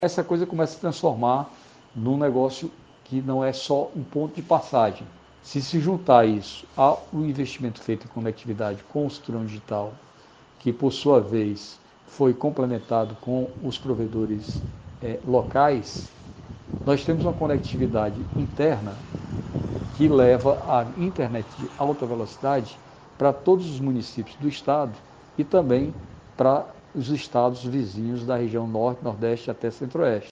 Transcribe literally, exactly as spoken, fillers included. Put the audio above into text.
essa coisa começa a se transformar num negócio que não é só um ponto de passagem. Se se juntar isso ao investimento feito em conectividade com o cinturão digital, que por sua vez foi complementado com os provedores é, locais, nós temos uma conectividade interna que leva a internet de alta velocidade para todos os municípios do estado e também para os estados vizinhos da região norte, nordeste até centro-oeste.